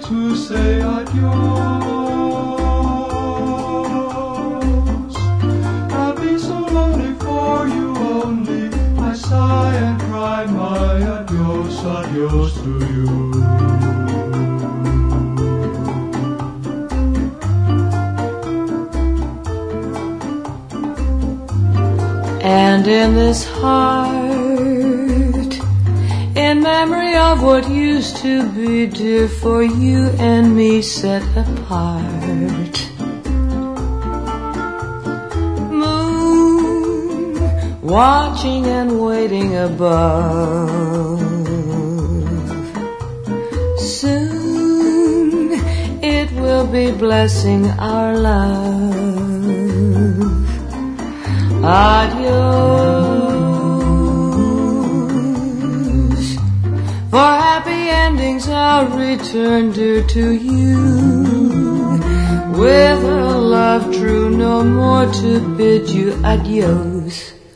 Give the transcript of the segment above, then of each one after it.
to say adios. I'll be so lonely for you only. I sigh and cry my adios, adios to you. And in this heart, in memory of what used to be dear, for you and me set apart, moon watching and waiting above, soon it will be blessing our love. Adios. For happy endings I'll return, dear, to you, with a love true, no more to bid you adios.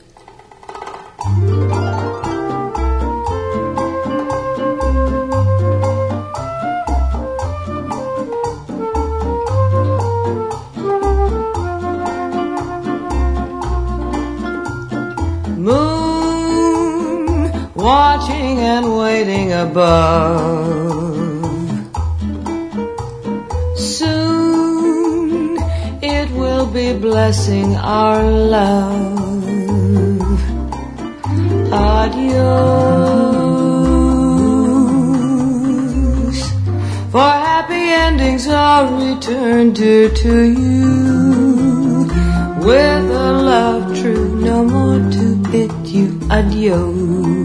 Moon watching and waiting above, soon it will be blessing our love. Adios. For happy endings I'll return, dear, to you, with a love true, no more to bid you adios.